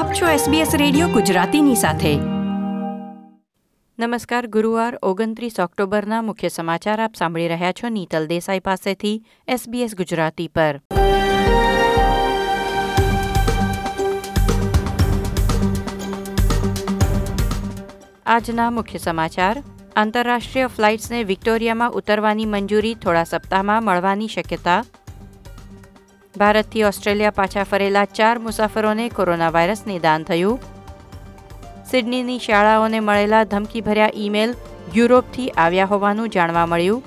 આપ છો SBS radio ગુજરાતીની સાથે. નમસ્કાર. ગુરુવાર 29 ઓક્ટોબરના મુખ્ય સમાચાર આપ સાંભળી રહ્યા છો નીતલ દેસાઈ પાસેથી SBS ગુજરાતી પર. આજના મુખ્ય સમાચાર. આંતરરાષ્ટ્રીય ફ્લાઇટ્સને વિક્ટોરિયામાં ઉતરવાની મંજૂરી થોડા સપ્તાહમાં મળવાની શક્યતા. ભારતથી ઓસ્ટ્રેલિયા પાછા ફરેલા 4 મુસાફરોને કોરોના વાયરસ નિદાન થયું. સિડનીની શાળાઓને મળેલા ધમકીભર્યા ઈમેલ યુરોપથી આવ્યા હોવાનું જાણવા મળ્યું.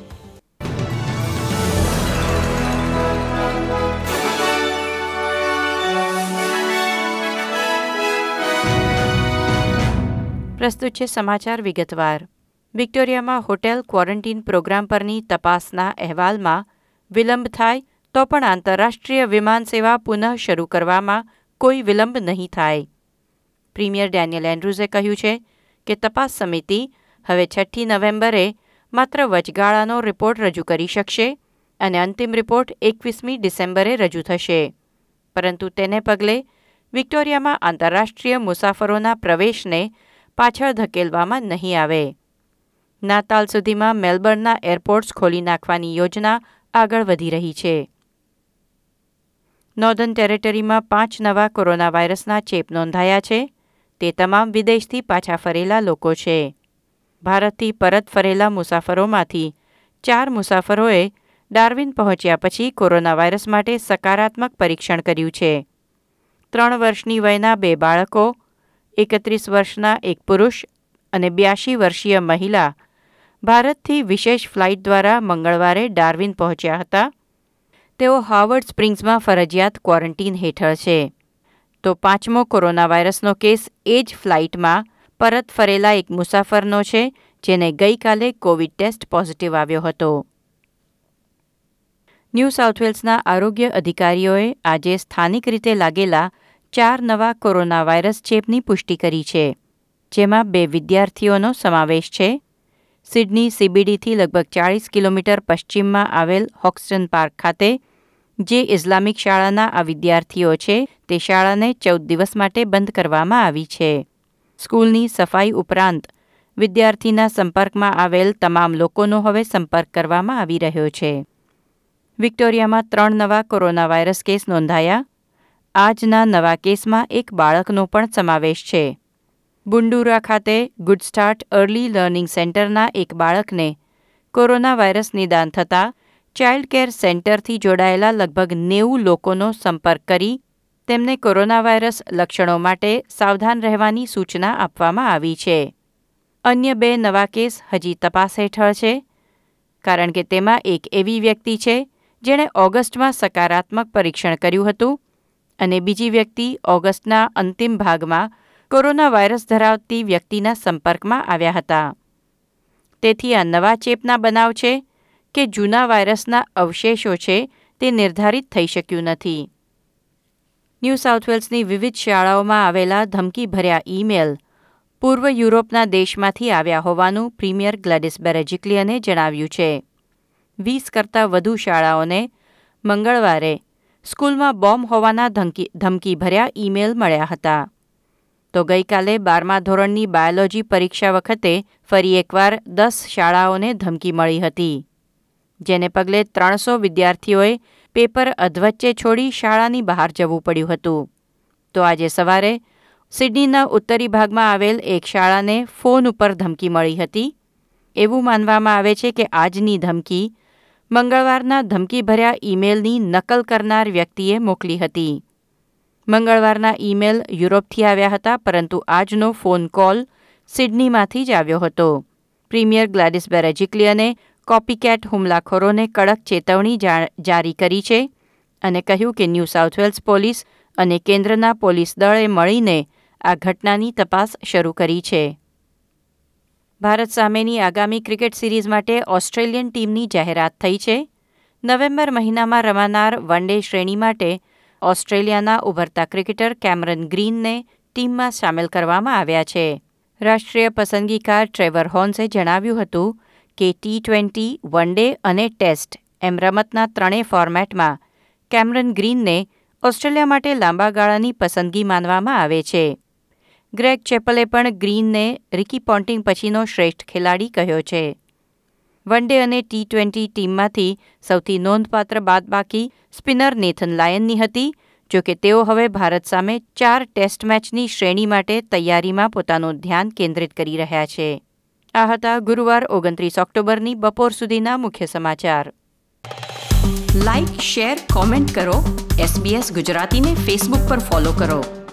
પ્રસ્તુત છે સમાચાર વિગતવાર. વિક્ટોરિયામાં હોટેલ ક્વોરન્ટીન પ્રોગ્રામ પરની તપાસના અહેવાલમાં વિલંબ થાય તો પણ આંતરરાષ્ટ્રીય વિમાન સેવા પુનઃ શરૂ કરવામાં કોઈ વિલંબ નહીં થાય. પ્રીમિયર ડેનિયલ એન્ડ્રુઝે કહ્યું છે કે તપાસ સમિતિ હવે 6 નવેમ્બરે માત્ર વચગાળાનો રિપોર્ટ રજૂ કરી શકશે અને અંતિમ રિપોર્ટ 21મી ડિસેમ્બરે રજૂ થશે. પરંતુ તેને પગલે વિક્ટોરિયામાં આંતરરાષ્ટ્રીય મુસાફરોના પ્રવેશને પાછળ ધકેલવામાં નહીં આવે. નાતાલ સુધીમાં મેલબર્નના એરપોર્ટ્સ ખોલી નાખવાની યોજના આગળ વધી રહી છે. નોર્ધન ટેરેટરીમાં 5 નવા કોરોના વાયરસના ચેપ નોંધાયા છે. તે તમામ વિદેશથી પાછા ફરેલા લોકો છે. ભારતથી પરત ફરેલા મુસાફરોમાંથી 4 મુસાફરોએ ડાર્વિન પહોંચ્યા પછી કોરોના વાયરસ માટે સકારાત્મક પરીક્ષણ કર્યું છે. 3 વર્ષની વયના 2 બાળકો, 31 વર્ષના એક પુરુષ અને 82 વર્ષીય મહિલા ભારતથી વિશેષ ફ્લાઇટ દ્વારા મંગળવારે ડાર્વિન પહોંચ્યા હતા. તેઓ હાર્વર્ડ સ્પ્રિંગ્સમાં ફરજિયાત ક્વોરન્ટીન હેઠળ છે. તો 5મો કોરોના વાયરસનો કેસ એ જ ફ્લાઇટમાં પરત ફરેલા એક મુસાફરનો છે, જેને ગઈકાલે કોવિડ ટેસ્ટ પોઝિટિવ આવ્યો હતો. ન્યૂ સાઉથ વેલ્સના આરોગ્ય અધિકારીઓએ આજે સ્થાનિક રીતે લાગેલા 4 નવા કોરોના વાયરસ ચેપની પુષ્ટિ કરી છે, જેમાં 2 વિદ્યાર્થીઓનો સમાવેશ છે. સિડની CBDથી લગભગ 40 કિલોમીટર પશ્ચિમમાં આવેલ હોક્સ્ટન પાર્ક ખાતે જે ઇસ્લામિક શાળાના આ વિદ્યાર્થીઓ છે, તે શાળાને 14 દિવસ માટે બંધ કરવામાં આવી છે. સ્કૂલની સફાઈ ઉપરાંત વિદ્યાર્થીના સંપર્કમાં આવેલ તમામ લોકોનો હવે સંપર્ક કરવામાં આવી રહ્યો છે. વિક્ટોરિયામાં 3 નવા કોરોના વાયરસ કેસ નોંધાયા. આજના નવા કેસમાં એક બાળકનો પણ સમાવેશ છે. બુંડુરા ખાતે ગુડ સ્ટાર્ટ અર્લી લર્નિંગ સેન્ટરના એક બાળકને કોરોના વાયરસ નિદાન થતાં ચાઇલ્ડ કેર સેન્ટરથી જોડાયેલા લગભગ 90 લોકોનો સંપર્ક કરી તેમને કોરોના વાયરસ લક્ષણો માટે સાવધાન રહેવાની સૂચના આપવામાં આવી છે. અન્ય 2 નવા કેસ હજી તપાસ હેઠળ છે, કારણ કે તેમાં એક એવી વ્યક્તિ છે જેણે ઓગસ્ટમાં સકારાત્મક પરીક્ષણ કર્યું હતું અને બીજી વ્યક્તિ ઓગસ્ટના અંતિમ ભાગમાં કોરોના વાયરસ ધરાવતી વ્યક્તિના સંપર્કમાં આવ્યા હતા. તેથી આ નવા ચેપના બનાવ છે કે જૂના વાયરસના અવશેષો છે તે નિર્ધારિત થઈ શક્યું નથી. ન્યૂ સાઉથ વેલ્સની વિવિધ શાળાઓમાં આવેલા ધમકીભર્યા ઈમેલ પૂર્વ યુરોપના દેશમાંથી આવ્યા હોવાનું પ્રીમિયર ગ્લેડિસ બેરેજિક્લિયને જણાવ્યું છે. 20 કરતાં વધુ શાળાઓને મંગળવારે સ્કૂલમાં બોમ્બ હોવાના ધમકીભર્યા ઈમેલ મળ્યા હતા. તો ગઈકાલે 12મા ધોરણની બાયોલોજી પરીક્ષા વખતે ફરી એકવાર 10 શાળાઓને ધમકી મળી હતી, જેને પગલે 300 વિદ્યાર્થીઓએ પેપર અધવચ્ચે છોડી શાળાની બહાર જવું પડ્યું હતું. તો આજે સવારે સિડનીના ઉત્તરી ભાગમાં આવેલ એક શાળાને ફોન ઉપર ધમકી મળી હતી. એવું માનવામાં આવે છે કે આજની ધમકી મંગળવારના ધમકીભર્યા ઈમેલની નકલ કરનાર વ્યક્તિએ મોકલી હતી. મંગળવારના ઈમેલ યુરોપથી આવ્યા હતા, પરંતુ આજનો ફોન કોલ સિડનીમાંથી જ આવ્યો હતો. પ્રીમિયર ગ્લેડિસ બેરેજિક્લિયને કોપીકેટ હુમલાખોરોને કડક ચેતવણી જારી કરી છે અને કહ્યું કે ન્યૂ સાઉથ વેલ્સ પોલીસ અને કેન્દ્રના પોલીસ દળે મળીને આ ઘટનાની તપાસ શરૂ કરી છે. ભારત સામેની આગામી ક્રિકેટ સિરીઝ માટે ઓસ્ટ્રેલિયન ટીમની જાહેરાત થઈ છે. નવેમ્બર મહિનામાં રમાનાર વન ડે શ્રેણી માટે ઓસ્ટ્રેલિયાના ઉભરતા ક્રિકેટર કેમરન ગ્રીનને ટીમમાં સામેલ કરવામાં આવ્યા છે. રાષ્ટ્રીય પસંદગીકાર ટ્રેવર હોર્ન્સે જણાવ્યું હતું કે T20, વન ડે અને ટેસ્ટ એમ રમતના 3 ફોર્મેટમાં કેમરન ગ્રીનને ઓસ્ટ્રેલિયા માટે લાંબા ગાળાની પસંદગી માનવામાં આવે છે. ગ્રેગ ચેપલે પણ ગ્રીનને રિકી પોન્ટિંગ પછીનો શ્રેષ્ઠ ખેલાડી કહ્યો છે. વન-ડે અને T20 ટીમમાંથી સૌથી નોંધપાત્ર બાદબાકી સ્પિનર નેથન લાયનની હતી. જોકે તેઓ હવે ભારત સામે 4 ટેસ્ટ મેચની શ્રેણી માટે તૈયારીમાં પોતાનું ધ્યાન કેન્દ્રિત કરી રહ્યા છે. આ હતા ગુરુવાર 29 ઓક્ટોબરની બપોર સુધીના મુખ્ય સમાચાર. લાઇક, શેર, કોમેન્ટ કરો. SBS ગુજરાતીને ફેસબુક પર ફોલો કરો.